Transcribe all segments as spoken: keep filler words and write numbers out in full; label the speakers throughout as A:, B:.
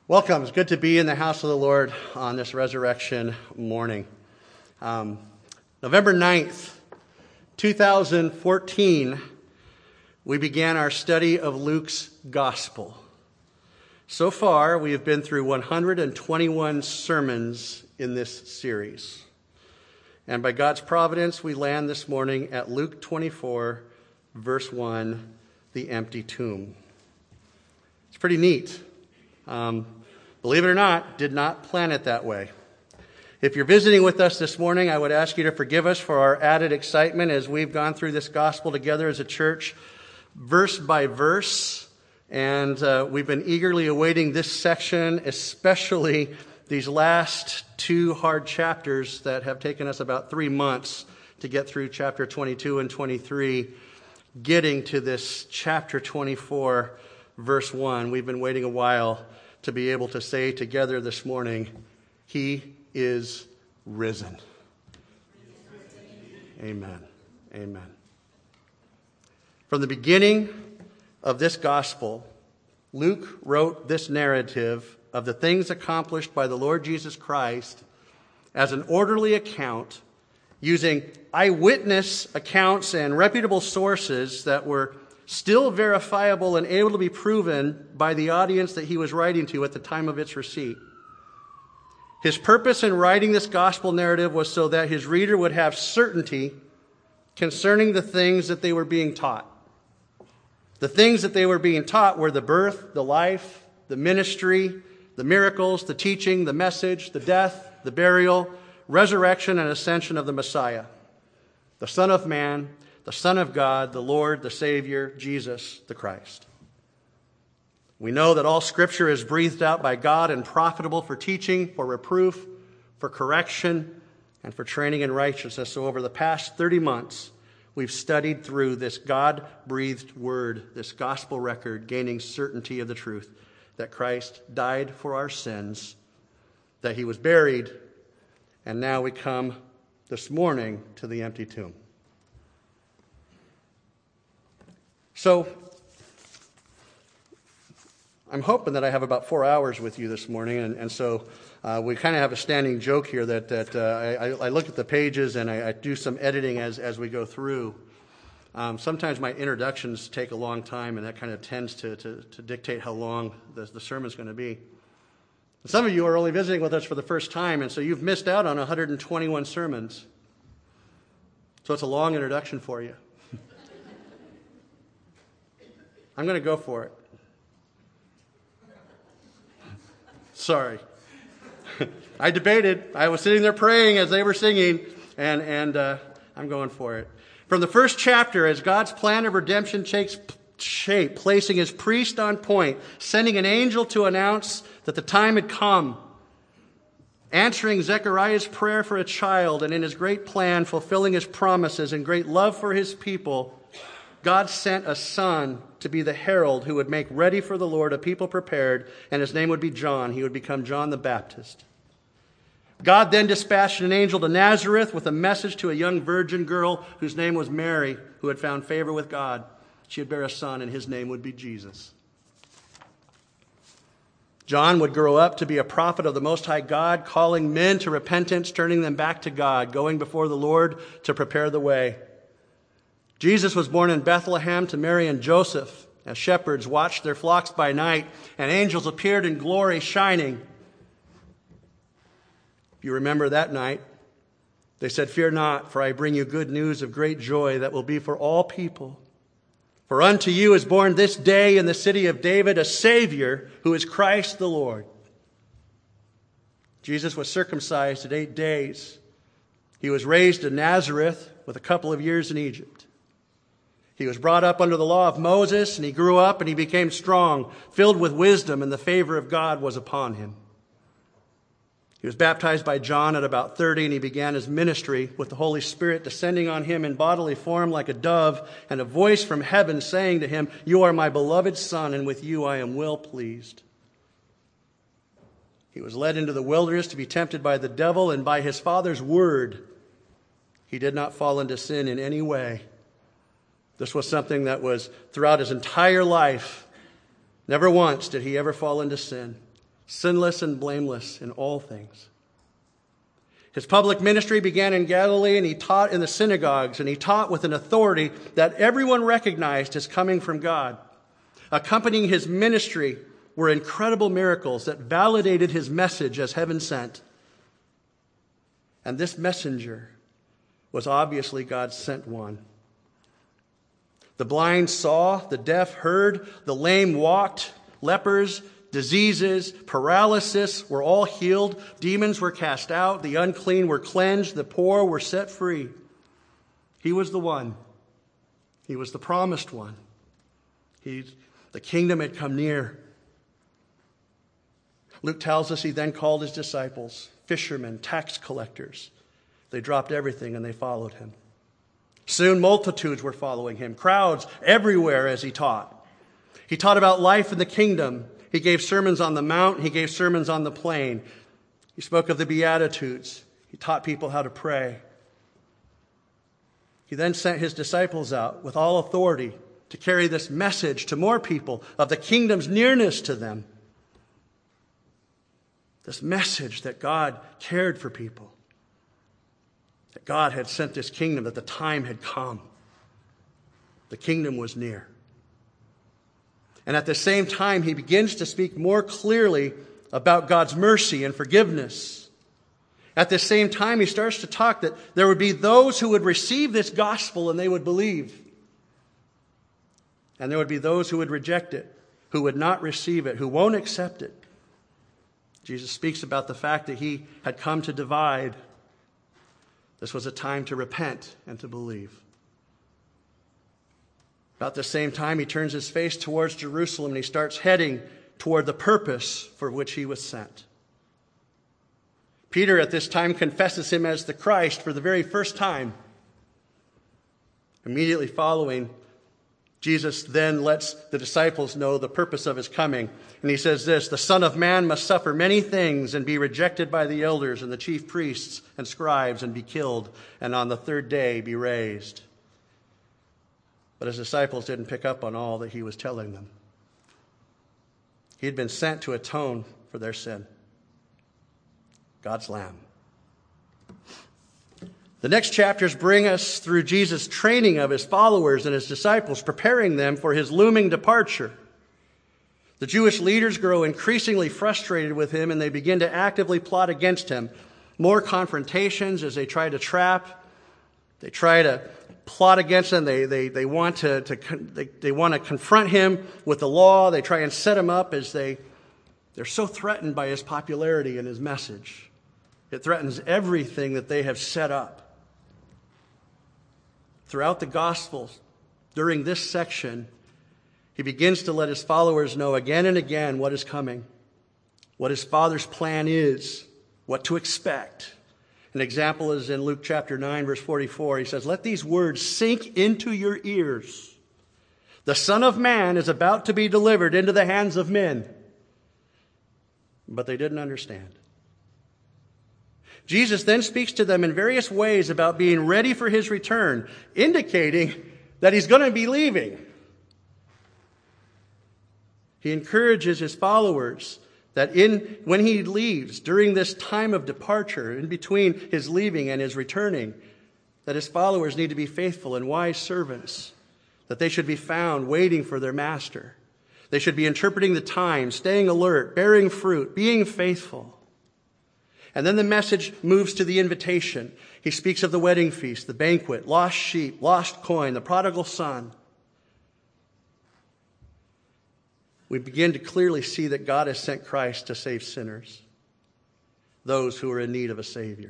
A: Welcome. It's good to be in the house of the Lord on this resurrection morning. Um, November ninth, twenty fourteen, we began our study of Luke's Gospel. So far, we have been through one hundred twenty-one sermons in this series. And by God's providence, we land this morning at Luke twenty-four, verse one, the empty tomb. It's pretty neat. Um, believe it or not, did not plan it that way. If you're visiting with us this morning, I would ask you to forgive us for our added excitement as we've gone through this gospel together as a church, verse by verse. And uh, we've been eagerly awaiting this section, especially these last two hard chapters that have taken us about three months to get through chapter twenty-two and twenty-three, getting to this chapter twenty-four, verse one. We've been waiting a while to be able to say together this morning, He is risen. Amen. Amen. From the beginning of this gospel, Luke wrote this narrative of the things accomplished by the Lord Jesus Christ as an orderly account using eyewitness accounts and reputable sources that were still verifiable and able to be proven by the audience that he was writing to at the time of its receipt. His purpose in writing this gospel narrative was so that his reader would have certainty concerning the things that they were being taught. The things that they were being taught were the birth, the life, the ministry, the miracles, the teaching, the message, the death, the burial, resurrection, and ascension of the Messiah, the Son of Man, the Son of God, the Lord, the Savior, Jesus, the Christ. We know that all Scripture is breathed out by God and profitable for teaching, for reproof, for correction, and for training in righteousness. So over the past thirty months, we've studied through this God-breathed word, this gospel record, gaining certainty of the truth that Christ died for our sins, that he was buried, and now we come this morning to the empty tomb. So, I'm hoping that I have about four hours with you this morning, and, and so uh, we kind of have a standing joke here that, that uh, I, I look at the pages and I, I do some editing as, as we go through. Um, sometimes my introductions take a long time, and that kind of tends to, to, to dictate how long the, the sermon's going to be. Some of you are only visiting with us for the first time, and so you've missed out on one hundred twenty-one sermons. So it's a long introduction for you. I'm going to go for it. Sorry. I debated. I was sitting there praying as they were singing, and, and uh, I'm going for it. From the first chapter, as God's plan of redemption takes shape, placing his priest on point, sending an angel to announce that the time had come, answering Zechariah's prayer for a child, and in his great plan, fulfilling his promises and great love for his people, God sent a son to be the herald who would make ready for the Lord a people prepared, and his name would be John. He would become John the Baptist. God then dispatched an angel to Nazareth with a message to a young virgin girl whose name was Mary, who had found favor with God. She would bear a son, and his name would be Jesus. John would grow up to be a prophet of the Most High God, calling men to repentance, turning them back to God, going before the Lord to prepare the way. Jesus was born in Bethlehem to Mary and Joseph as shepherds watched their flocks by night, and angels appeared in glory shining. If you remember that night, they said, "Fear not, for I bring you good news of great joy that will be for all people. For unto you is born this day in the city of David a Savior, who is Christ the Lord." Jesus was circumcised at eight days. He was raised in Nazareth with a couple of years in Egypt. He was brought up under the law of Moses, and he grew up and he became strong, filled with wisdom, and the favor of God was upon him. He was baptized by John at about thirty, and he began his ministry with the Holy Spirit descending on him in bodily form like a dove, and a voice from heaven saying to him, "You are my beloved Son, and with you I am well pleased." He was led into the wilderness to be tempted by the devil, and by his Father's word, he did not fall into sin in any way. This was something that was throughout his entire life. Never once did he ever fall into sin. sinless and blameless in all things. His public ministry began in Galilee, and he taught in the synagogues, and he taught with an authority that everyone recognized as coming from God. Accompanying his ministry were incredible miracles that validated his message as heaven sent. And this messenger was obviously God's sent one. The blind saw, the deaf heard, the lame walked, lepers, diseases, paralysis were all healed, demons were cast out, the unclean were cleansed, the poor were set free. He was the one. He was the promised one. He, the kingdom had come near. Luke tells us he then called his disciples, fishermen, tax collectors. They dropped everything and they followed him. Soon multitudes were following him, crowds everywhere as he taught. He taught about life in the kingdom. He gave sermons on the mount. He gave sermons on the plain. He spoke of the Beatitudes. He taught people how to pray. He then sent his disciples out with all authority to carry this message to more people of the kingdom's nearness to them. This message that God cared for people. That God had sent this kingdom, that the time had come. The kingdom was near. And at the same time, he begins to speak more clearly about God's mercy and forgiveness. At the same time, he starts to talk that there would be those who would receive this gospel and they would believe. And there would be those who would reject it, who would not receive it, who won't accept it. Jesus speaks about the fact that he had come to divide. This was a time to repent and to believe. About the same time, he turns his face towards Jerusalem and he starts heading toward the purpose for which he was sent. Peter at this time confesses him as the Christ for the very first time. Immediately following, Jesus then lets the disciples know the purpose of his coming. And he says this, "The Son of Man must suffer many things and be rejected by the elders and the chief priests and scribes and be killed, and on the third day be raised." But his disciples didn't pick up on all that he was telling them. He had been sent to atone for their sin. God's Lamb. The next chapters bring us through Jesus' training of his followers and his disciples, preparing them for his looming departure. The Jewish leaders grow increasingly frustrated with him, and they begin to actively plot against him. More confrontations as they try to trap. They try to plot against him. They, they, they, want to, to, they, they want to confront him with the law. They try and set him up as they, they're so threatened by his popularity and his message. It threatens everything that they have set up. Throughout the Gospels, during this section, he begins to let his followers know again and again what is coming, what his Father's plan is, what to expect. An example is in Luke chapter nine, verse forty-four. He says, "Let these words sink into your ears. The Son of Man is about to be delivered into the hands of men." But they didn't understand. Jesus then speaks to them in various ways about being ready for his return, indicating that he's going to be leaving. He encourages his followers that in when he leaves, during this time of departure, in between his leaving and his returning, that his followers need to be faithful and wise servants, that they should be found waiting for their master. They should be interpreting the time, staying alert, bearing fruit, being faithful. And then the message moves to the invitation. He speaks of the wedding feast, the banquet, lost sheep, lost coin, the prodigal son. We begin to clearly see that God has sent Christ to save sinners, those who are in need of a Savior.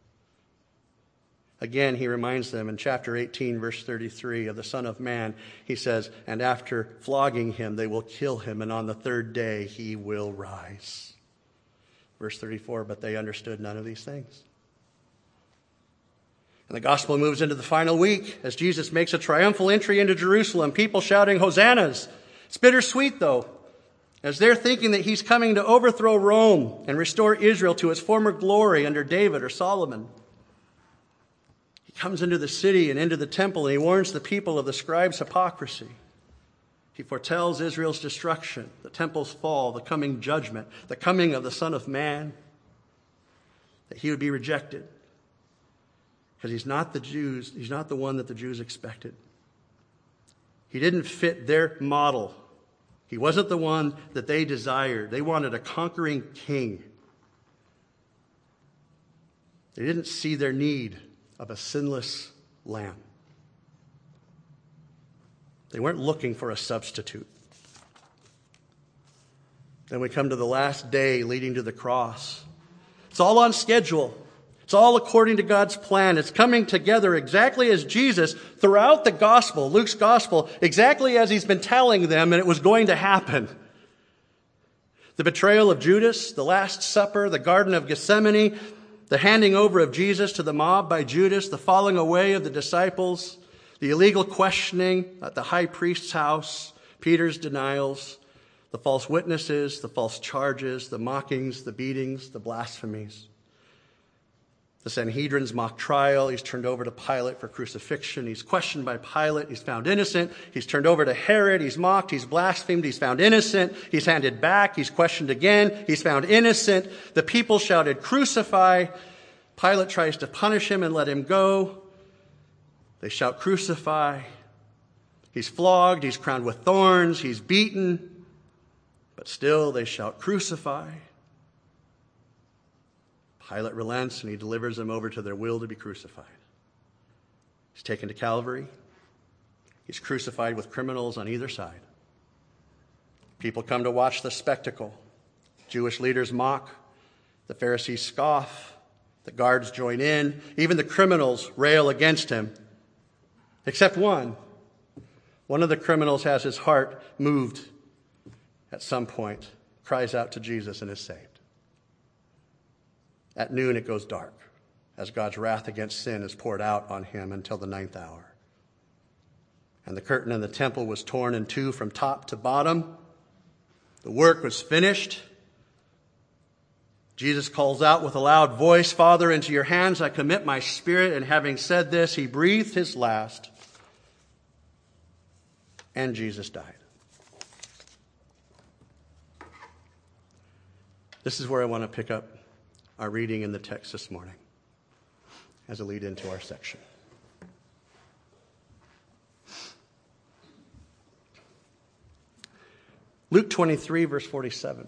A: Again, he reminds them in chapter eighteen, verse thirty-three of the Son of Man. He says, "And after flogging him, they will kill him, and on the third day he will rise." Verse thirty-four, "But they understood none of these things." And the gospel moves into the final week as Jesus makes a triumphal entry into Jerusalem, people shouting hosannas. It's bittersweet, though, as they're thinking that he's coming to overthrow Rome and restore Israel to its former glory under David or Solomon. He comes into the city and into the temple, and he warns the people of the scribes' hypocrisy. He foretells Israel's destruction, the temple's fall, the coming judgment, the coming of the Son of Man, that he would be rejected. Because he's not the Jews, he's not the one that the Jews expected. He didn't fit their model. He wasn't the one that they desired. They wanted a conquering king. They didn't see their need of a sinless lamb. They weren't looking for a substitute. Then we come to the last day leading to the cross. It's all on schedule. It's all according to God's plan. It's coming together exactly as Jesus, throughout the gospel, Luke's gospel, exactly as he's been telling them, and it was going to happen. The betrayal of Judas, the Last Supper, the Garden of Gethsemane, the handing over of Jesus to the mob by Judas, the falling away of the disciples, the illegal questioning at the high priest's house, Peter's denials, the false witnesses, the false charges, the mockings, the beatings, the blasphemies. The Sanhedrin's mock trial. He's turned over to Pilate for crucifixion. He's questioned by Pilate. He's found innocent. He's turned over to Herod. He's mocked. He's blasphemed. He's found innocent. He's handed back. He's questioned again. He's found innocent. The people shouted, "Crucify." Pilate tries to punish him and let him go. They shout, "Crucify." He's flogged. He's crowned with thorns. He's beaten. But still they shout, "Crucify." Pilate relents and he delivers them over to their will to be crucified. He's taken to Calvary. He's crucified with criminals on either side. People come to watch the spectacle. Jewish leaders mock. The Pharisees scoff. The guards join in. Even the criminals rail against him. Except one. One of the criminals has his heart moved at some point, cries out to Jesus, and is saved. At noon it goes dark as God's wrath against sin is poured out on him until the ninth hour. And the curtain in the temple was torn in two from top to bottom. The work was finished. Jesus calls out with a loud voice, "Father, into your hands I commit my spirit." And having said this, he breathed his last. And Jesus died. This is where I want to pick up our reading in the text this morning as a lead into our section. Luke twenty-three, verse forty-seven.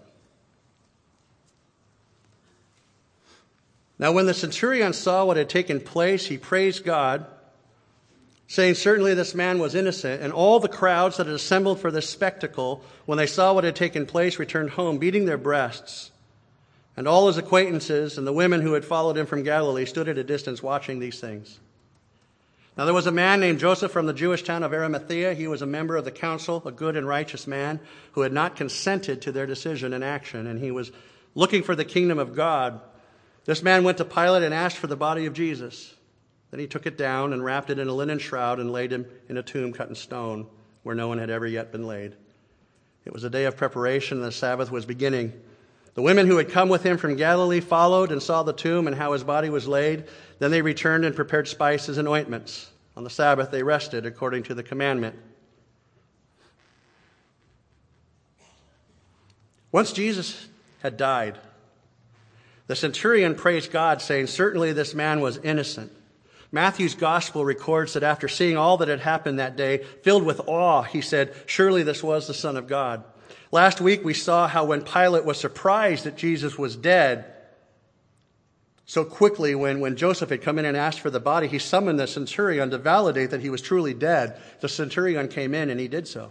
A: Now when the centurion saw what had taken place, he praised God, saying, "Certainly this man was innocent." And all the crowds that had assembled for this spectacle, when they saw what had taken place, returned home, beating their breasts. And all his acquaintances and the women who had followed him from Galilee stood at a distance watching these things. Now there was a man named Joseph from the Jewish town of Arimathea. He was a member of the council, a good and righteous man who had not consented to their decision and action, and he was looking for the kingdom of God. This man went to Pilate and asked for the body of Jesus. Then he took it down and wrapped it in a linen shroud and laid him in a tomb cut in stone where no one had ever yet been laid. It was a day of preparation and the Sabbath was beginning. The women who had come with him from Galilee followed and saw the tomb and how his body was laid. Then they returned and prepared spices and ointments. On the Sabbath they rested according to the commandment. Once Jesus had died, the centurion praised God, saying, "Certainly this man was innocent." Matthew's gospel records that after seeing all that had happened that day, filled with awe, he said, "Surely this was the Son of God." Last week we saw how when Pilate was surprised that Jesus was dead, so quickly when, when Joseph had come in and asked for the body, he summoned the centurion to validate that he was truly dead. The centurion came in and he did so.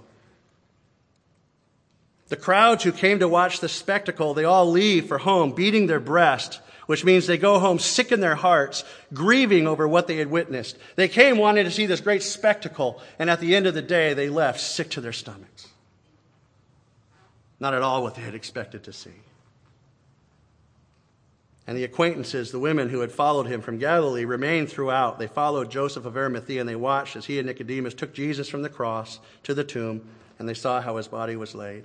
A: The crowds who came to watch the spectacle, they all leave for home, beating their breast, which means they go home sick in their hearts, grieving over what they had witnessed. They came wanting to see this great spectacle, and at the end of the day, they left sick to their stomachs. Not at all what they had expected to see. And the acquaintances, the women who had followed him from Galilee, remained throughout. They followed Joseph of Arimathea, and they watched as he and Nicodemus took Jesus from the cross to the tomb, and they saw how his body was laid.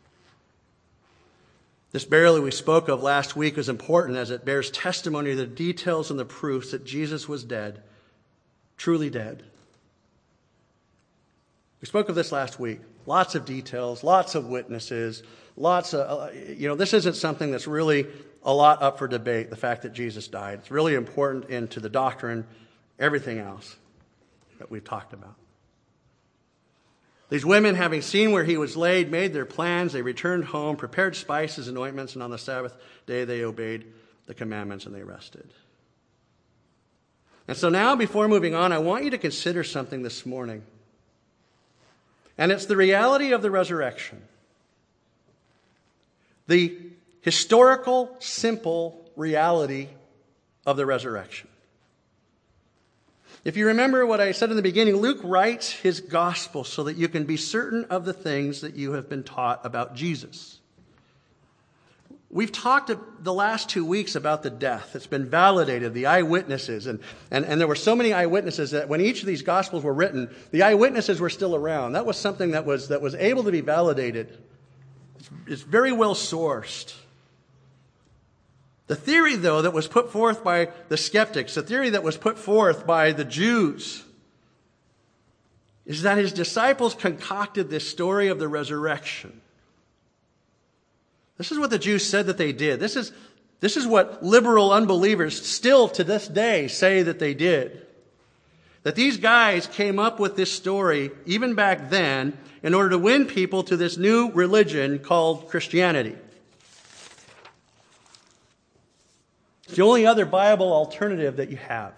A: This burial we spoke of last week is important as it bears testimony to the details and the proofs that Jesus was dead, truly dead. We spoke of this last week. lots of details, lots of witnesses, lots of, you know, this isn't something that's really a lot up for debate, the fact that Jesus died. It's really important into the doctrine, everything else that we've talked about. These women, having seen where he was laid, made their plans. They returned home, prepared spices and ointments, and on the Sabbath day they obeyed the commandments and they rested. And so now, before moving on, I want you to consider something this morning. And it's the reality of the resurrection. The historical, simple reality of the resurrection. If you remember what I said in the beginning, Luke writes his gospel so that you can be certain of the things that you have been taught about Jesus. We've talked the last two weeks about the death. It's been validated, the eyewitnesses. And, and, and there were so many eyewitnesses that when each of these gospels were written, the eyewitnesses were still around. That was something that was, that was able to be validated. It's, it's very well sourced. The theory, though, that was put forth by the skeptics, the theory that was put forth by the Jews, is that his disciples concocted this story of the resurrection. This is what the Jews said that they did. This is, this is what liberal unbelievers still to this day say that they did. That these guys came up with this story, even back then, in order to win people to this new religion called Christianity. It's the only other Bible alternative that you have.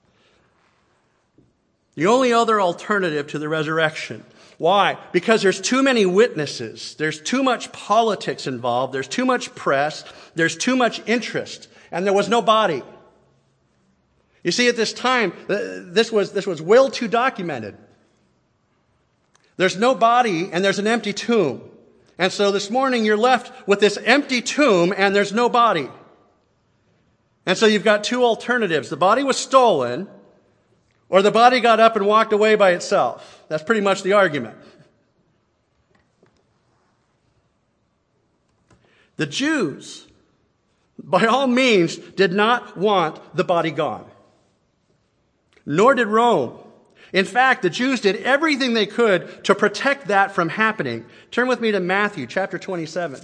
A: The only other alternative to the resurrection. Why? Because there's too many witnesses. There's too much politics involved. There's too much press. There's too much interest. And there was no body. You see, at this time, this was, this was well too documented. There's no body and there's an empty tomb. And so this morning you're left with this empty tomb and there's no body. And so you've got two alternatives. The body was stolen, or the body got up and walked away by itself. That's pretty much the argument. The Jews, by all means, did not want the body gone. Nor did Rome. In fact, the Jews did everything they could to protect that from happening. Turn with me to Matthew chapter twenty-seven.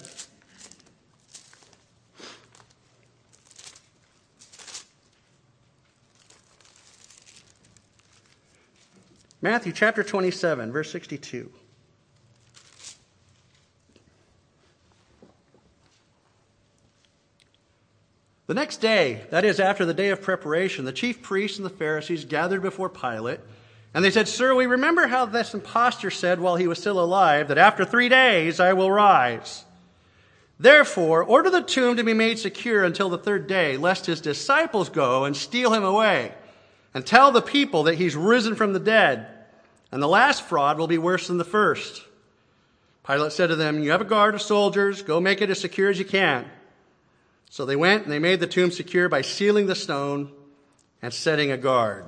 A: Matthew chapter twenty-seven, verse sixty-two. The next day, that is after the day of preparation, the chief priests and the Pharisees gathered before Pilate, and they said, "Sir, we remember how this impostor said while he was still alive, that after three days I will rise. Therefore, order the tomb to be made secure until the third day, lest his disciples go and steal him away. And tell the people that he's risen from the dead, and the last fraud will be worse than the first." Pilate said to them, "You have a guard of soldiers. Go make it as secure as you can." So they went and they made the tomb secure by sealing the stone and setting a guard.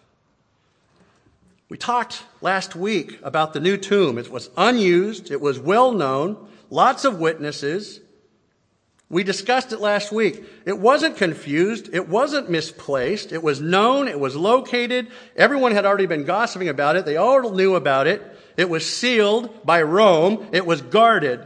A: We talked last week about the new tomb. It was unused. It was well known. Lots of witnesses. We discussed it last week. It wasn't confused. It wasn't misplaced. It was known. It was located. Everyone had already been gossiping about it. They all knew about it. It was sealed by Rome. It was guarded.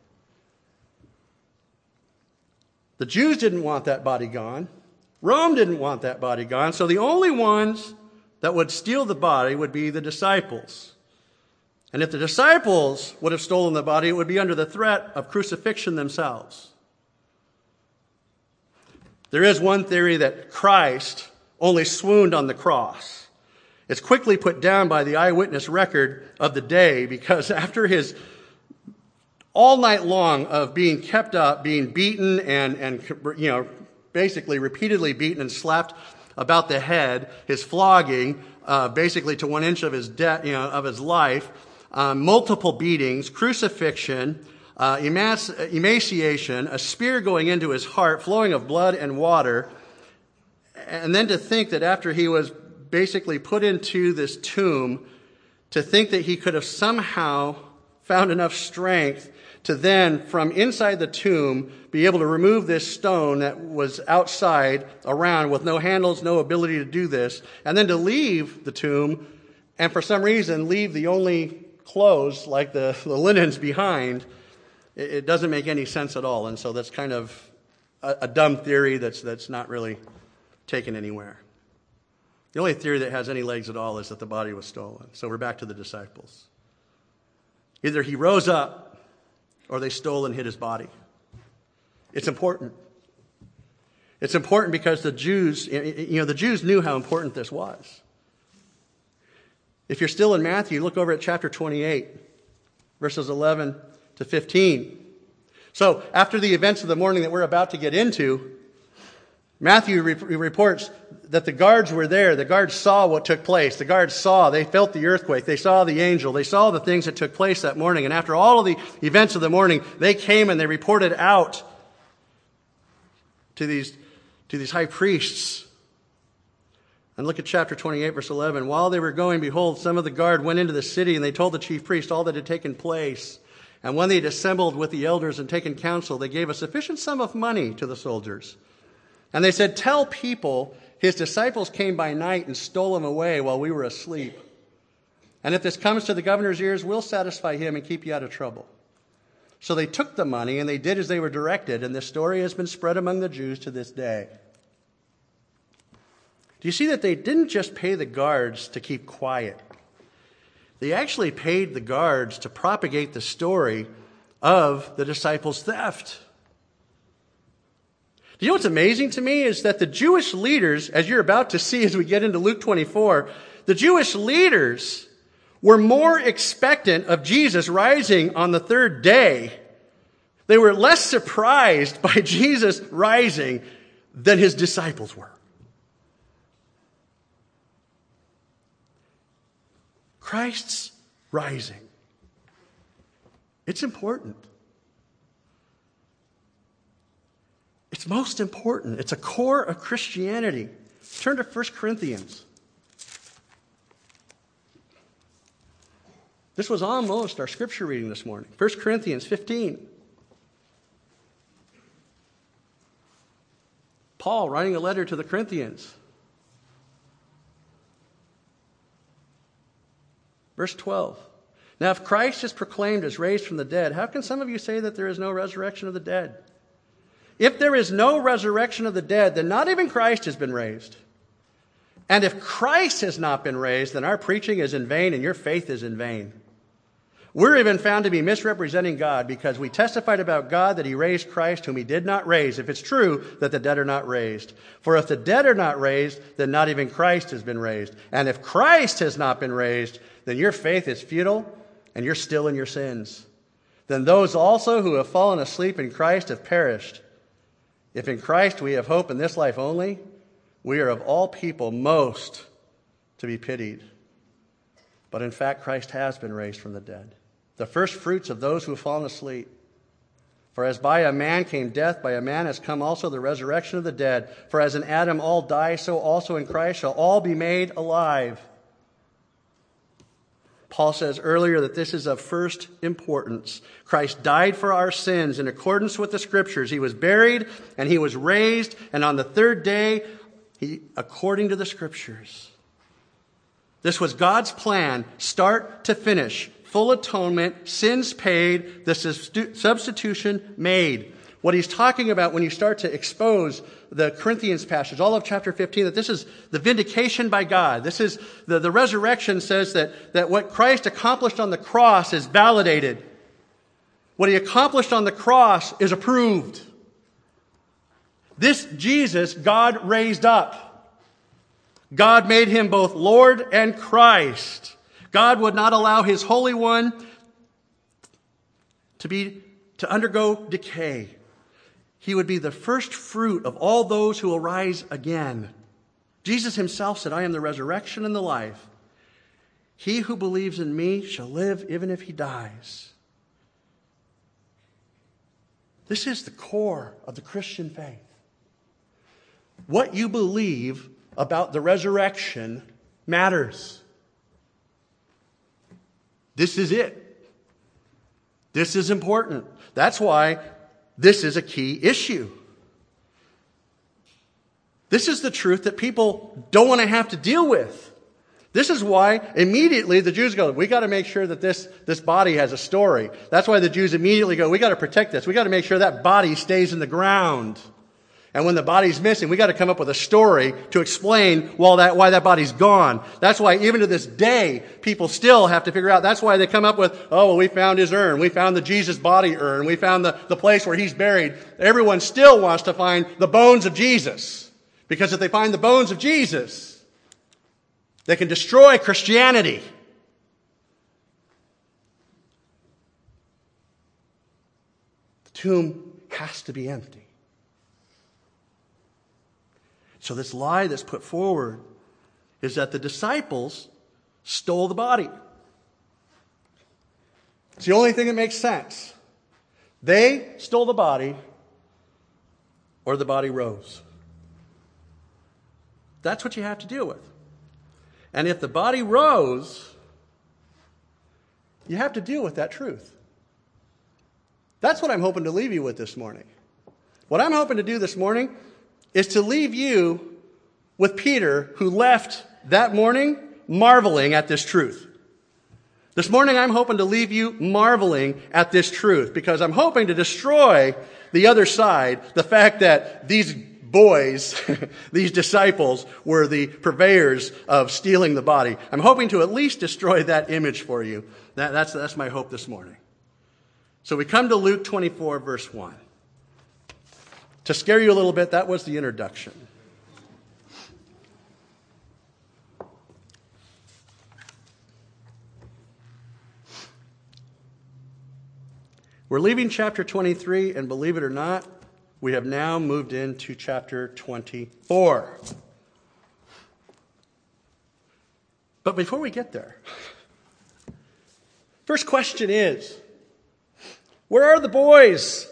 A: The Jews didn't want that body gone. Rome didn't want that body gone. So the only ones that would steal the body would be the disciples. And if the disciples would have stolen the body, it would be under the threat of crucifixion themselves. There is one theory that Christ only swooned on the cross. It's quickly put down by the eyewitness record of the day, because after his all night long of being kept up, being beaten and, and you know, basically repeatedly beaten and slapped about the head, his flogging, uh, basically to one inch of his de- you know, of his life, uh, multiple beatings, crucifixion, Uh, emaciation, a spear going into his heart, flowing of blood and water. And then to think that after he was basically put into this tomb, to think that he could have somehow found enough strength to then, from inside the tomb, be able to remove this stone that was outside around with no handles, no ability to do this, and then to leave the tomb, and for some reason leave the only clothes like the, the linens behind, it, it doesn't make any sense at all. And so that's kind of a, a dumb theory that's that's not really taken anywhere. The only theory that has any legs at all is that the body was stolen. So we're back to the disciples. Either he rose up or they stole and hid his body. It's important. It's important because the Jews, you know, the Jews knew how important this was. If you're still in Matthew, look over at chapter twenty-eight, verses eleven to fifteen. So after the events of the morning that we're about to get into, Matthew re- reports that the guards were there. The guards saw what took place. The guards saw, they felt the earthquake. They saw the angel. They saw the things that took place that morning. And after all of the events of the morning, they came and they reported out to these, to these high priests. And look at chapter twenty-eight, verse eleven. While they were going, behold, some of the guard went into the city, and they told the chief priest all that had taken place. And when they had assembled with the elders and taken counsel, they gave a sufficient sum of money to the soldiers. And they said, tell people his disciples came by night and stole him away while we were asleep. And if this comes to the governor's ears, we'll satisfy him and keep you out of trouble. So they took the money and they did as they were directed, and this story has been spread among the Jews to this day. Do you see that they didn't just pay the guards to keep quiet? They actually paid the guards to propagate the story of the disciples' theft. Do you know what's amazing to me is that the Jewish leaders, as you're about to see as we get into Luke twenty-four, the Jewish leaders were more expectant of Jesus rising on the third day. They were less surprised by Jesus rising than his disciples were. Christ's rising. It's important. It's most important. It's a core of Christianity. Turn to First Corinthians. This was almost our scripture reading this morning. First Corinthians fifteen. Paul writing a letter to the Corinthians. Verse twelve. Now, if Christ is proclaimed as raised from the dead, how can some of you say that there is no resurrection of the dead? If there is no resurrection of the dead, then not even Christ has been raised. And if Christ has not been raised, then our preaching is in vain and your faith is in vain. We're even found to be misrepresenting God because we testified about God that he raised Christ whom he did not raise, if it's true that the dead are not raised. For if the dead are not raised, then not even Christ has been raised. And if Christ has not been raised, then your faith is futile and you're still in your sins. Then those also who have fallen asleep in Christ have perished. If in Christ we have hope in this life only, we are of all people most to be pitied. But in fact, Christ has been raised from the dead, the first fruits of those who have fallen asleep. For as by a man came death, by a man has come also the resurrection of the dead. For as in Adam all die, so also in Christ shall all be made alive. Paul says earlier that this is of first importance. Christ died for our sins in accordance with the Scriptures. He was buried and he was raised, and on the third day, he, according to the Scriptures. This was God's plan, start to finish. Full atonement, sins paid, the substitution made. What he's talking about when you start to expose the Corinthians passage, all of chapter fifteen, that this is the vindication by God. This is the, the resurrection says that, that what Christ accomplished on the cross is validated. What he accomplished on the cross is approved. This Jesus, God raised up. God made him both Lord and Christ. God would not allow his Holy One to be to undergo decay. He would be the first fruit of all those who will rise again. Jesus himself said, I am the resurrection and the life. He who believes in me shall live even if he dies. This is the core of the Christian faith. What you believe about the resurrection matters. This is it. This is important. That's why this is a key issue. This is the truth that people don't want to have to deal with. This is why immediately the Jews go, we got to make sure that this, this body has a story. That's why the Jews immediately go, we got to protect this. We got to make sure that body stays in the ground. And when the body's missing, we got to come up with a story to explain why that, why that body's gone. That's why even to this day, people still have to figure out. That's why they come up with, oh, well, we found his urn. We found the Jesus body urn. We found the, the place where he's buried. Everyone still wants to find the bones of Jesus. Because if they find the bones of Jesus, they can destroy Christianity. The tomb has to be empty. So this lie that's put forward is that the disciples stole the body. It's the only thing that makes sense. They stole the body, or the body rose. That's what you have to deal with. And if the body rose, you have to deal with that truth. That's what I'm hoping to leave you with this morning. What I'm hoping to do this morning is to leave you with Peter, who left that morning marveling at this truth. This morning I'm hoping to leave you marveling at this truth, because I'm hoping to destroy the other side, the fact that these boys, these disciples, were the purveyors of stealing the body. I'm hoping to at least destroy that image for you. That, that's, that's my hope this morning. So we come to Luke twenty-four, verse one. To scare you a little bit, that was the introduction. We're leaving chapter twenty-three, and believe it or not, we have now moved into chapter twenty-four. But before we get there, first question is, where are the boys?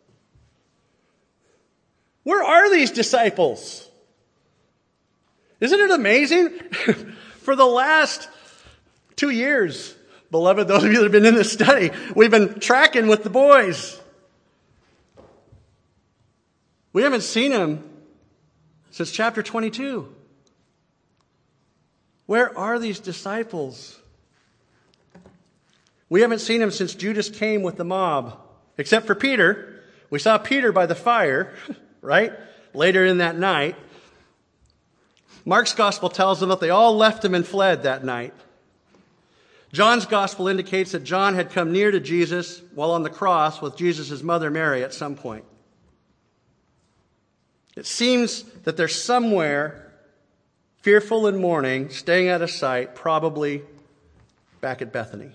A: Where are these disciples? Isn't it amazing? For the last two years, beloved, those of you that have been in this study, we've been tracking with the boys. We haven't seen them since chapter twenty-two. Where are these disciples? We haven't seen them since Judas came with the mob, except for Peter. We saw Peter by the fire, right? Later in that night. Mark's gospel tells them that they all left him and fled that night. John's gospel indicates that John had come near to Jesus while on the cross with Jesus' mother Mary at some point. It seems that they're somewhere fearful and mourning, staying out of sight, probably back at Bethany.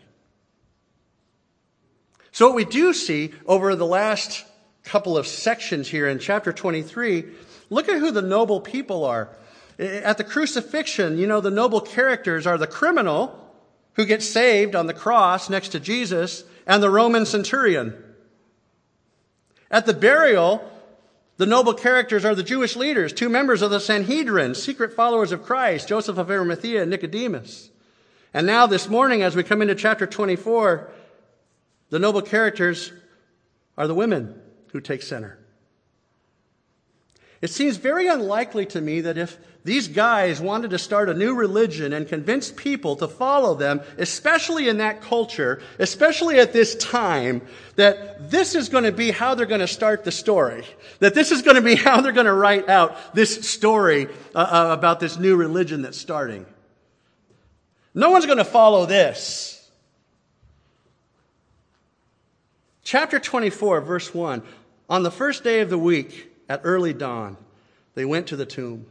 A: So what we do see over the last couple of sections here in chapter twenty-three, look at who the noble people are. At the crucifixion, you know, the noble characters are the criminal who gets saved on the cross next to Jesus and the Roman centurion. At the burial, the noble characters are the Jewish leaders, two members of the Sanhedrin, secret followers of Christ, Joseph of Arimathea and Nicodemus. And now this morning, as we come into chapter twenty-four, the noble characters are the women who take center. It seems very unlikely to me that if these guys wanted to start a new religion and convince people to follow them, especially in that culture, especially at this time, that this is going to be how they're going to start the story. That this is going to be how they're going to write out this story uh, uh, about this new religion that's starting. No one's going to follow this. Chapter twenty-four, verse one. On the first day of the week, at early dawn, they went to the tomb.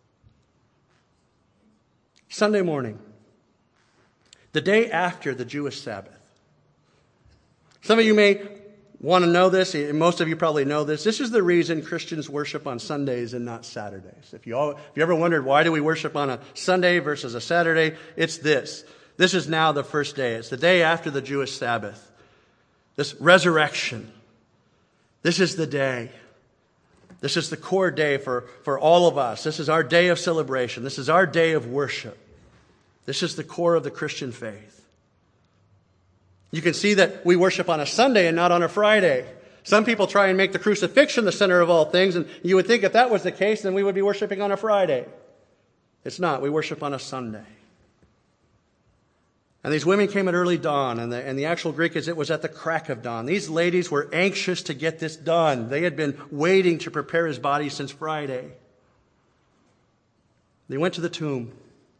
A: Sunday morning, the day after the Jewish Sabbath. Some of you may want to know this, and most of you probably know this. This is the reason Christians worship on Sundays and not Saturdays. If you, all, if you ever wondered why do we worship on a Sunday versus a Saturday, it's this. This is now the first day. It's the day after the Jewish Sabbath. This resurrection. This is the day. This is the core day for, for all of us. This is our day of celebration. This is our day of worship. This is the core of the Christian faith. You can see that we worship on a Sunday and not on a Friday. Some people try and make the crucifixion the center of all things, and you would think if that was the case, then we would be worshiping on a Friday. It's not. We worship on a Sunday. And these women came at early dawn, and the, and the actual Greek is it was at the crack of dawn. These ladies were anxious to get this done. They had been waiting to prepare his body since Friday. They went to the tomb.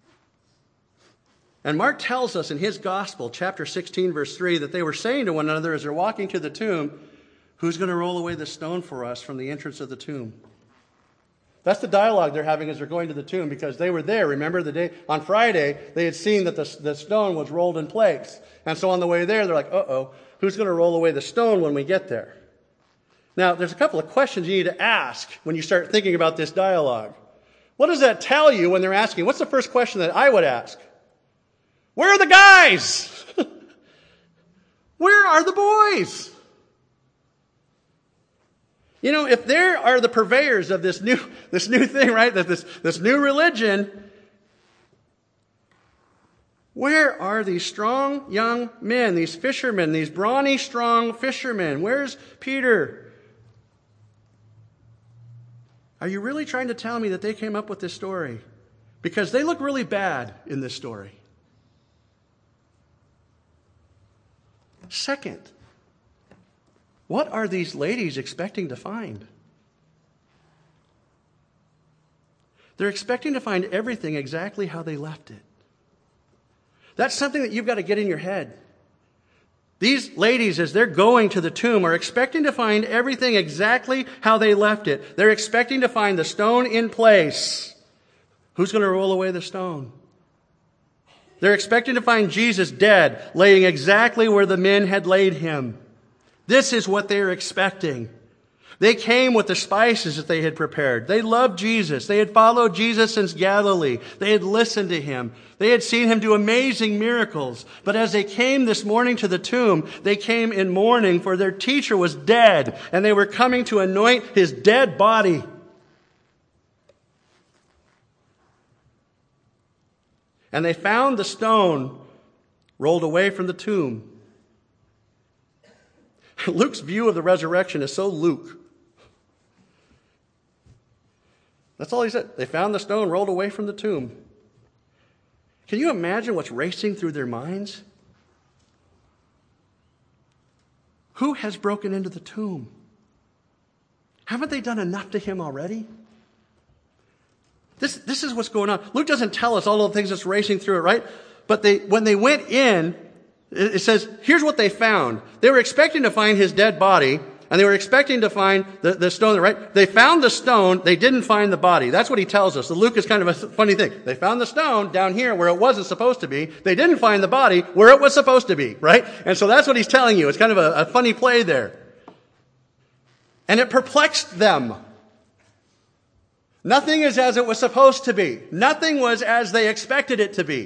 A: And Mark tells us in his gospel, chapter sixteen, verse three, that they were saying to one another as they're walking to the tomb, who's going to roll away the stone for us from the entrance of the tomb? That's the dialogue they're having as they're going to the tomb, because they were there. Remember the day on Friday, they had seen that the, the stone was rolled in place. And so on the way there, they're like, uh-oh, who's going to roll away the stone when we get there? Now, there's a couple of questions you need to ask when you start thinking about this dialogue. What does that tell you when they're asking? What's the first question that I would ask? Where are the guys? Where are the boys? You know, if there are the purveyors of this new, this new thing, right, that this, this new religion, where are these strong young men, these fishermen, these brawny, strong fishermen? Where's Peter? Are you really trying to tell me that they came up with this story? Because they look really bad in this story. Second, what are these ladies expecting to find? They're expecting to find everything exactly how they left it. That's something that you've got to get in your head. These ladies, as they're going to the tomb, are expecting to find everything exactly how they left it. They're expecting to find the stone in place. Who's going to roll away the stone? They're expecting to find Jesus dead, laying exactly where the men had laid him. This is what they are expecting. They came with the spices that they had prepared. They loved Jesus. They had followed Jesus since Galilee. They had listened to him. They had seen him do amazing miracles. But as they came this morning to the tomb, they came in mourning, for their teacher was dead, and they were coming to anoint his dead body. And they found the stone rolled away from the tomb. Luke's view of the resurrection is so Luke. That's all he said. They found the stone rolled away from the tomb. Can you imagine what's racing through their minds? Who has broken into the tomb? Haven't they done enough to him already? This, this is what's going on. Luke doesn't tell us all of the things that's racing through it, right? But they, when they went in, it says, here's what they found. They were expecting to find his dead body, and they were expecting to find the, the stone, right? They found the stone, they didn't find the body. That's what he tells us. So Luke is kind of a funny thing. They found the stone down here where it wasn't supposed to be. They didn't find the body where it was supposed to be, right? And so that's what he's telling you. It's kind of a, a funny play there. And it perplexed them. Nothing is as it was supposed to be. Nothing was as they expected it to be.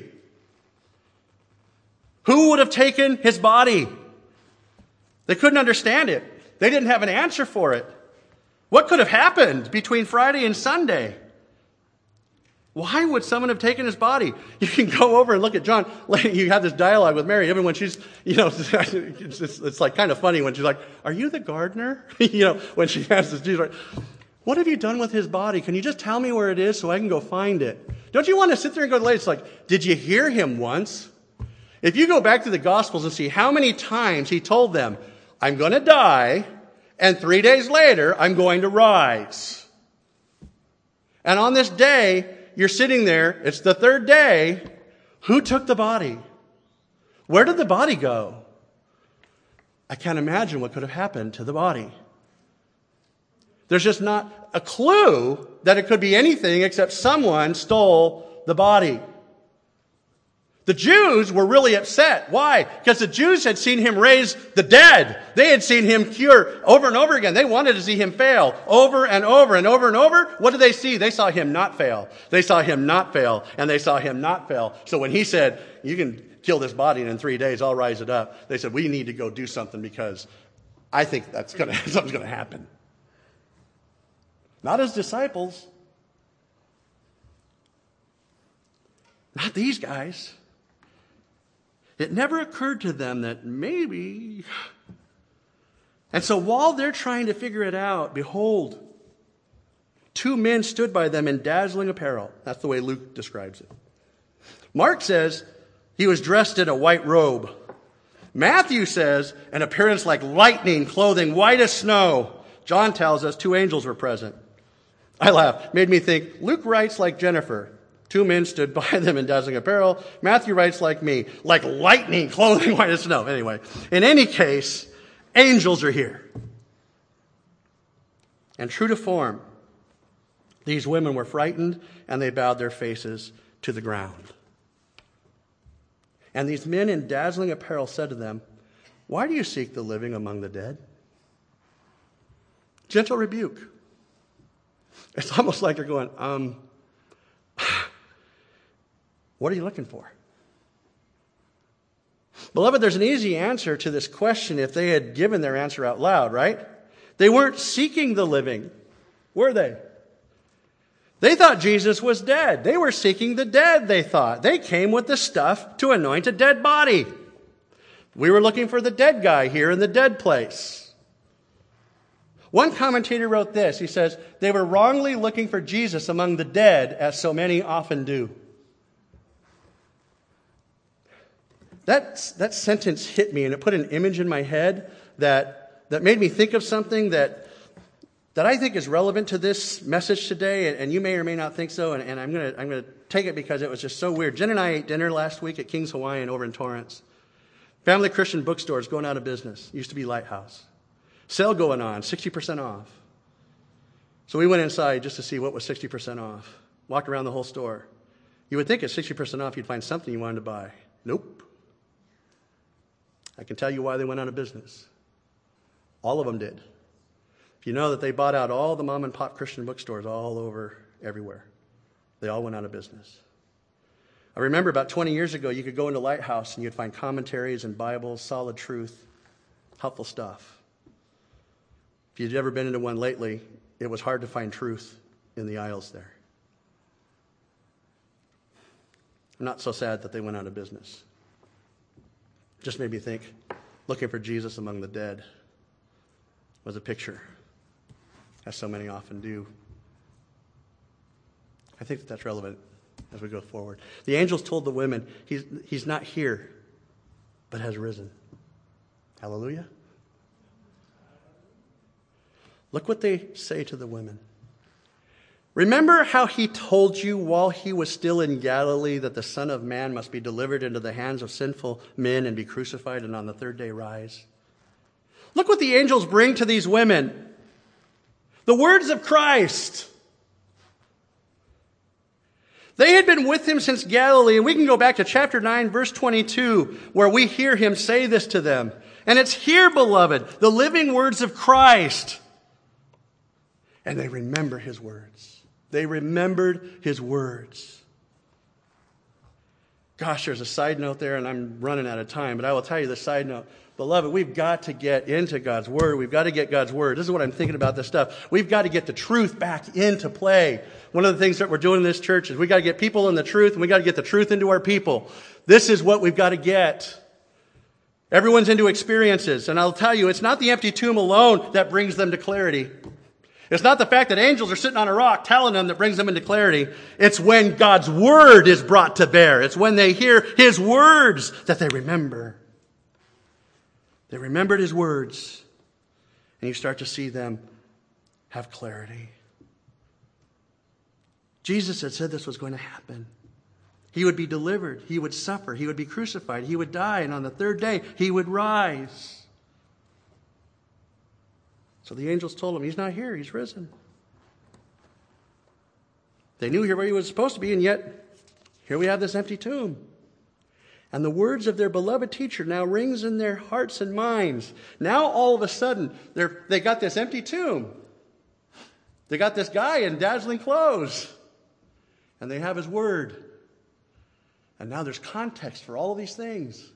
A: Who would have taken his body? They couldn't understand it. They didn't have an answer for it. What could have happened between Friday and Sunday? Why would someone have taken his body? You can go over and look at John. You have this dialogue with Mary, even when she's, you know, it's, it's, it's like kind of funny when she's like, "Are you the gardener?" You know, when she has this, she's like, "What have you done with his body? Can you just tell me where it is so I can go find it?" Don't you want to sit there and go to the lady? It's like, did you hear him once? If you go back to the Gospels and see how many times he told them, "I'm going to die, and three days later, I'm going to rise." And on this day, you're sitting there, it's the third day. Who took the body? Where did the body go? I can't imagine what could have happened to the body. There's just not a clue that it could be anything except someone stole the body. The Jews were really upset. Why? Because the Jews had seen him raise the dead. They had seen him cure over and over again. They wanted to see him fail over and over and over and over. What did they see? They saw him not fail. They saw him not fail, and they saw him not fail. So when he said, "You can kill this body, and in three days I'll rise it up," they said, "We need to go do something because I think that's gonna something's going to happen." Not his disciples. Not these guys. It never occurred to them that maybe. And so while they're trying to figure it out, behold, two men stood by them in dazzling apparel. That's the way Luke describes it. Mark says He was dressed in a white robe. Matthew says, an appearance like lightning, clothing white as snow. John tells us two angels were present. I laughed. Made me think, Luke writes like Jennifer. Two men stood by them in dazzling apparel. Matthew writes like me, like lightning, clothing white as snow. Anyway, in any case, angels are here. And true to form, these women were frightened and they bowed their faces to the ground. And these men in dazzling apparel said to them, "Why do you seek the living among the dead?" Gentle rebuke. It's almost like they're going, um, what are you looking for? Beloved, there's an easy answer to this question if they had given their answer out loud, right? They weren't seeking the living, were they? They thought Jesus was dead. They were seeking the dead, they thought. They came with the stuff to anoint a dead body. We were looking for the dead guy here in the dead place. One commentator wrote this. He says, they were wrongly looking for Jesus among the dead, as so many often do. That, that sentence hit me, and it put an image in my head that, that made me think of something that that I think is relevant to this message today, and, and you may or may not think so, and, and I'm going to I'm gonna take it because it was just so weird. Jen and I ate dinner last week at King's Hawaiian over in Torrance. Family Christian bookstores going out of business. Used to be Lighthouse. Sale going on, sixty percent off. So we went inside just to see what was sixty percent off. Walked around the whole store. You would think at sixty percent off you'd find something you wanted to buy. Nope. I can tell you why they went out of business. All of them did. You know that they bought out all the mom and pop Christian bookstores all over everywhere. They all went out of business. I remember about twenty years ago, you could go into Lighthouse and you'd find commentaries and Bibles, solid truth, helpful stuff. If you'd ever been into one lately, it was hard to find truth in the aisles there. I'm not so sad that they went out of business. Just made me think, looking for Jesus among the dead was a picture, as so many often do. I think that that's relevant as we go forward. The angels told the women, he's, he's not here, but has risen. Hallelujah. Look what they say to the women. Remember how he told you while he was still in Galilee that the Son of Man must be delivered into the hands of sinful men and be crucified and on the third day rise? Look what the angels bring to these women. The words of Christ. They had been with him since Galilee, and we can go back to chapter nine, verse twenty-two, where we hear him say this to them. And it's here, beloved, the living words of Christ. And they remember his words. They remembered his words. Gosh, there's a side note there, and I'm running out of time, but I will tell you the side note. Beloved, we've got to get into God's Word. We've got to get God's Word. This is what I'm thinking about this stuff. We've got to get the truth back into play. One of the things that we're doing in this church is we've got to get people in the truth, and we've got to get the truth into our people. This is what we've got to get. Everyone's into experiences, and I'll tell you, it's not the empty tomb alone that brings them to clarity. It's not the fact that angels are sitting on a rock telling them that brings them into clarity. It's when God's Word is brought to bear. It's when they hear His words that they remember. They remembered his words, and you start to see them have clarity. Jesus had said this was going to happen. He would be delivered. He would suffer. He would be crucified. He would die, and on the third day, he would rise. So the angels told him, he's not here. He's risen. They knew where he was supposed to be, and yet here we have this empty tomb. And the words of their beloved teacher now rings in their hearts and minds. Now all of a sudden, they're, they got this empty tomb. They got this guy in dazzling clothes. And they have his word. And now there's context for all of these things.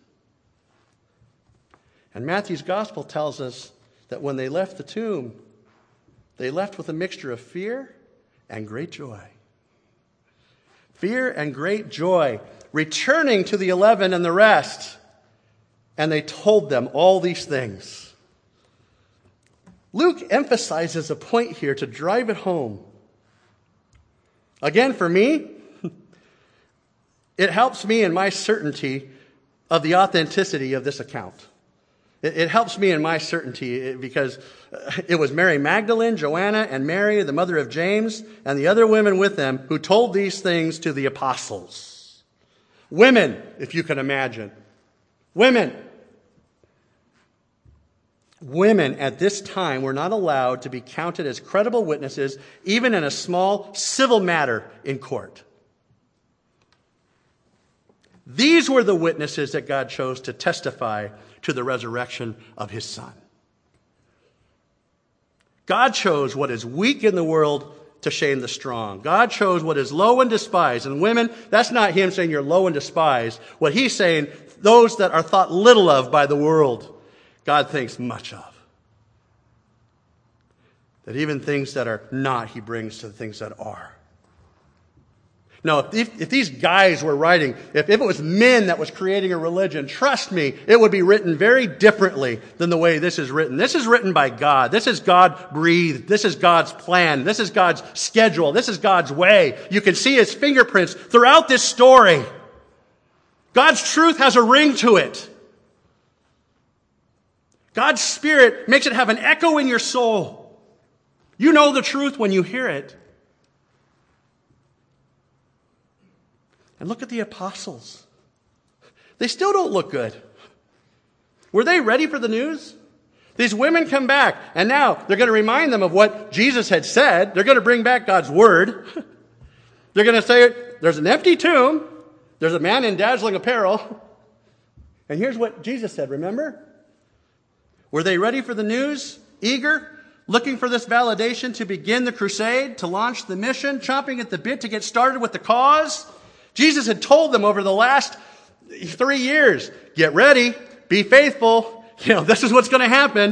A: And Matthew's gospel tells us that when they left the tomb, they left with a mixture of fear and great joy. Fear and great joy. Returning to the eleven and the rest. And they told them all these things. Luke emphasizes a point here to drive it home. Again, for me, It helps me in my certainty of the authenticity of this account. It, it helps me in my certainty because it was Mary Magdalene, Joanna, and Mary, the mother of James, and the other women with them who told these things to the apostles. Women, if you can imagine. Women. Women at this time were not allowed to be counted as credible witnesses, even in a small civil matter in court. These were the witnesses that God chose to testify to the resurrection of his Son. God chose what is weak in the world to shame the strong. God chose what is low and despised. And women, that's not him saying you're low and despised. What he's saying, those that are thought little of by the world, God thinks much of. That even things that are not, he brings to the things that are. No, if, if these guys were writing, if, if it was men that was creating a religion, trust me, it would be written very differently than the way this is written. This is written by God. This is God breathed. This is God's plan. This is God's schedule. This is God's way. You can see his fingerprints throughout this story. God's truth has a ring to it. God's Spirit makes it have an echo in your soul. You know the truth when you hear it. And look at the apostles. They still don't look good. Were they ready for the news? These women come back, and now they're going to remind them of what Jesus had said. They're going to bring back God's word. They're going to say, there's an empty tomb. There's a man in dazzling apparel. And here's what Jesus said, remember? Were they ready for the news? Eager? Looking for this validation to begin the crusade, to launch the mission, chomping at the bit to get started with the cause? Jesus had told them over the last three years, get ready, be faithful. You know, this is what's going to happen.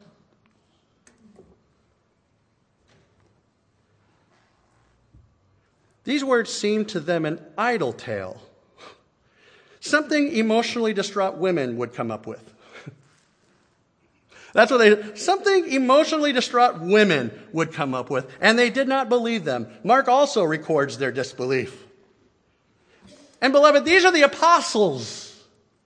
A: These words seemed to them an idle tale. Something emotionally distraught women would come up with. That's what they, something emotionally distraught women would come up with. And they did not believe them. Mark also records their disbelief. And beloved, these are the apostles.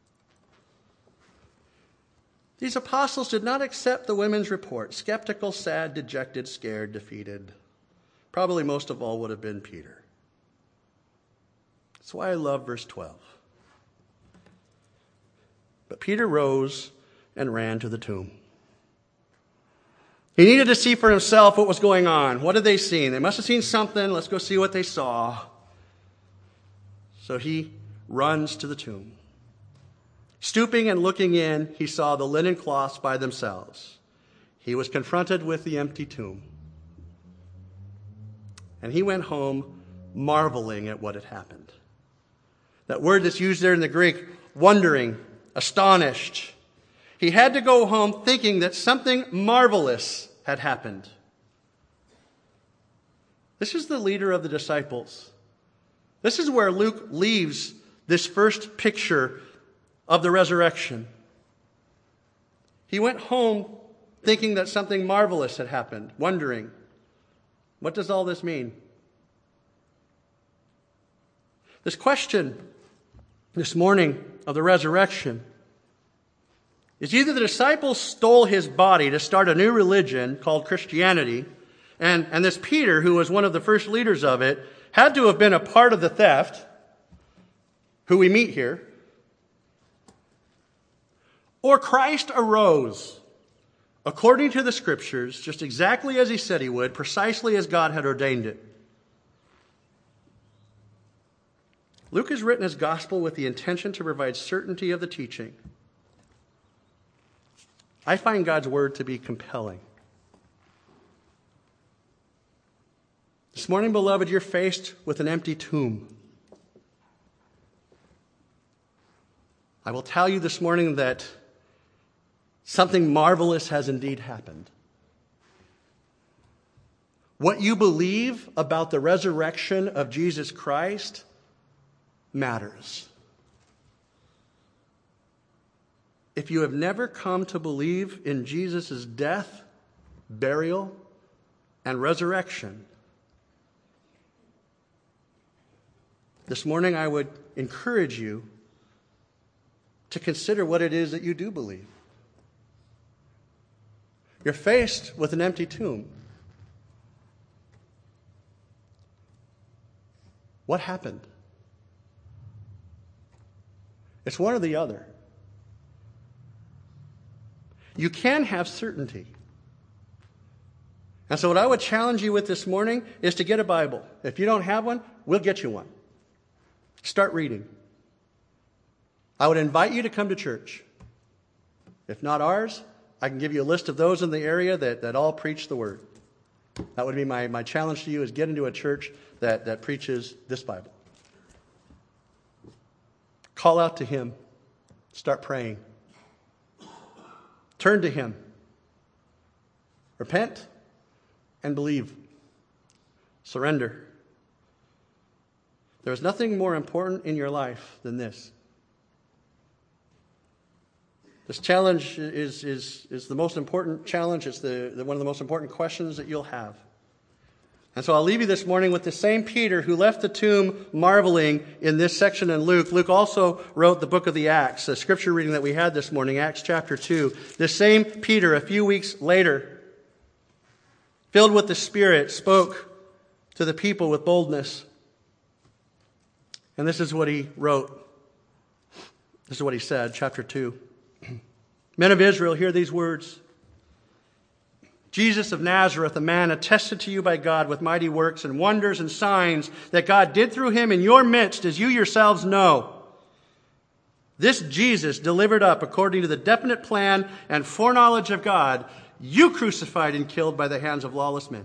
A: These apostles did not accept the women's report. Skeptical, sad, dejected, scared, defeated. Probably most of all would have been Peter. That's why I love verse twelve. But Peter rose and ran to the tomb. He needed to see for himself what was going on. What had they seen? They must have seen something. Let's go see what they saw. So he runs to the tomb. Stooping and looking in, he saw the linen cloths by themselves. He was confronted with the empty tomb. And he went home marveling at what had happened. That word that's used there in the Greek, wondering, astonished. He had to go home thinking that something marvelous had happened. This is the leader of the disciples. This is where Luke leaves this first picture of the resurrection. He went home thinking that something marvelous had happened, wondering, what does all this mean? This question this morning of the resurrection is either the disciples stole his body to start a new religion called Christianity, and, and this Peter, who was one of the first leaders of it, had to have been a part of the theft, who we meet here. Or Christ arose, according to the Scriptures, just exactly as he said he would, precisely as God had ordained it. Luke has written his gospel with the intention to provide certainty of the teaching. I find God's word to be compelling. This morning, beloved, you're faced with an empty tomb. I will tell you this morning that something marvelous has indeed happened. What you believe about the resurrection of Jesus Christ matters. If you have never come to believe in Jesus' death, burial, and resurrection, this morning I would encourage you to consider what it is that you do believe. You're faced with an empty tomb. What happened? It's one or the other. You can have certainty. And so what I would challenge you with this morning is to get a Bible. If you don't have one, we'll get you one. Start reading. I would invite you to come to church. If not ours, I can give you a list of those in the area that, that all preach the Word. That would be my, my challenge to you, is get into a church that, that preaches this Bible. Call out to Him. Start praying. Turn to Him. Repent and believe. Surrender. There is nothing more important in your life than this. This challenge is, is, is the most important challenge. It's the, the, one of the most important questions that you'll have. And so I'll leave you this morning with the same Peter who left the tomb marveling in this section in Luke. Luke also wrote the book of the Acts, the scripture reading that we had this morning, Acts chapter two. This same Peter, a few weeks later, filled with the Spirit, spoke to the people with boldness. And this is what he wrote. This is what he said, chapter two. Men of Israel, hear these words. Jesus of Nazareth, a man attested to you by God with mighty works and wonders and signs that God did through him in your midst, as you yourselves know. This Jesus, delivered up according to the definite plan and foreknowledge of God, you crucified and killed by the hands of lawless men.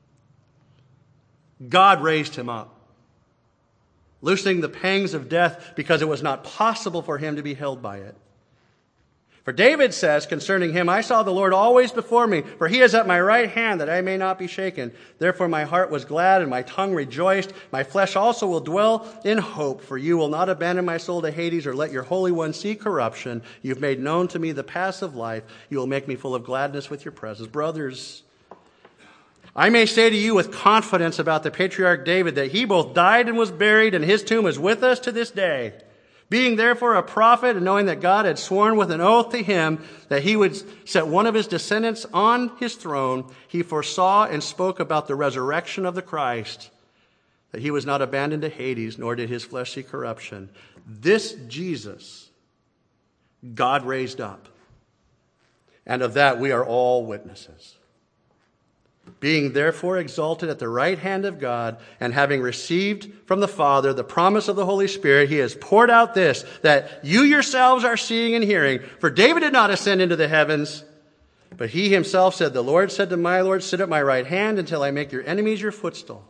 A: God raised him up, loosening the pangs of death because it was not possible for him to be held by it. For David says concerning him, I saw the Lord always before me, for he is at my right hand, that I may not be shaken. Therefore my heart was glad and my tongue rejoiced. My flesh also will dwell in hope, for you will not abandon my soul to Hades or let your Holy One see corruption. You've made known to me the paths of life. You will make me full of gladness with your presence. Brothers, I may say to you with confidence about the patriarch David that he both died and was buried, and his tomb is with us to this day. Being therefore a prophet, and knowing that God had sworn with an oath to him that he would set one of his descendants on his throne, he foresaw and spoke about the resurrection of the Christ, that he was not abandoned to Hades, nor did his flesh see corruption. This Jesus God raised up, and of that we are all witnesses. Being therefore exalted at the right hand of God, and having received from the Father the promise of the Holy Spirit, he has poured out this, that you yourselves are seeing and hearing. For David did not ascend into the heavens, but he himself said, the Lord said to my Lord, sit at my right hand until I make your enemies your footstool.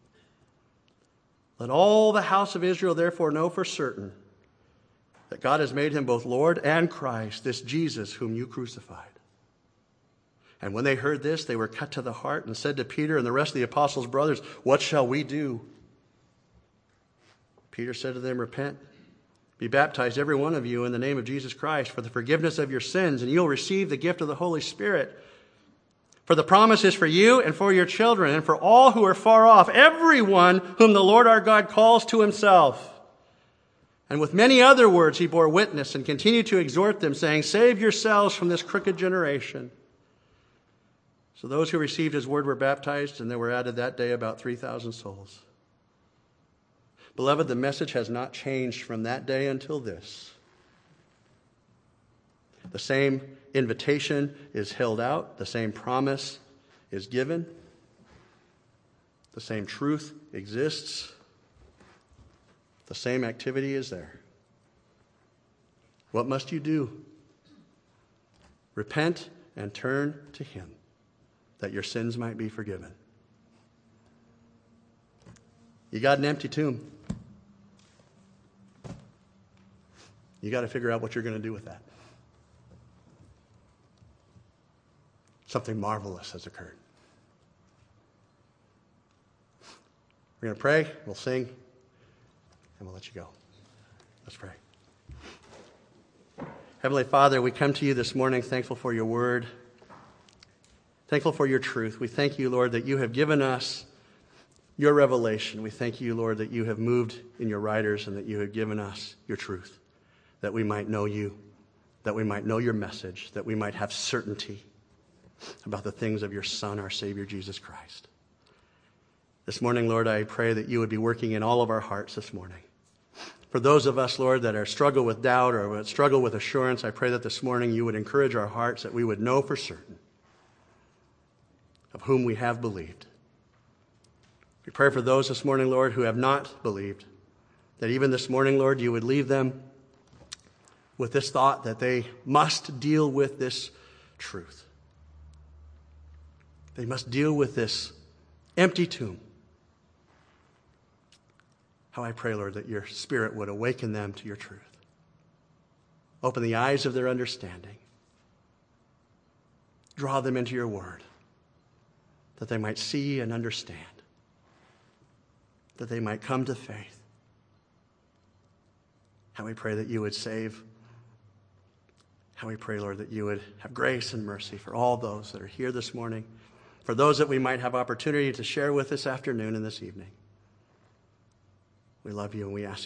A: Let all the house of Israel therefore know for certain that God has made him both Lord and Christ, this Jesus whom you crucified. And when they heard this, they were cut to the heart and said to Peter and the rest of the apostles' brothers, what shall we do? Peter said to them, repent, be baptized every one of you in the name of Jesus Christ for the forgiveness of your sins, and you'll receive the gift of the Holy Spirit. For the promise is for you and for your children and for all who are far off, everyone whom the Lord our God calls to himself. And with many other words he bore witness and continued to exhort them, saying, save yourselves from this crooked generation. So those who received his word were baptized, and there were added that day about three thousand souls. Beloved, the message has not changed from that day until this. The same invitation is held out. The same promise is given. The same truth exists. The same activity is there. What must you do? Repent and turn to him, that your sins might be forgiven. You got an empty tomb. You got to figure out what you're going to do with that. Something marvelous has occurred. We're going to pray, we'll sing, and we'll let you go. Let's pray. Heavenly Father, we come to you this morning thankful for your word. Thankful for your truth. We thank you, Lord, that you have given us your revelation. We thank you, Lord, that you have moved in your writers and that you have given us your truth, that we might know you, that we might know your message, that we might have certainty about the things of your Son, our Savior, Jesus Christ. This morning, Lord, I pray that you would be working in all of our hearts this morning. For those of us, Lord, that are struggle with doubt or struggle with assurance, I pray that this morning you would encourage our hearts, that we would know for certain of whom we have believed. We pray for those this morning, Lord, who have not believed, that even this morning, Lord, you would leave them with this thought that they must deal with this truth. They must deal with this empty tomb. How I pray, Lord, that your Spirit would awaken them to your truth. Open the eyes of their understanding. Draw them into your word, that they might see and understand, that they might come to faith. How we pray that you would save. How we pray, Lord, that you would have grace and mercy for all those that are here this morning, for those that we might have opportunity to share with this afternoon and this evening. We love you and we ask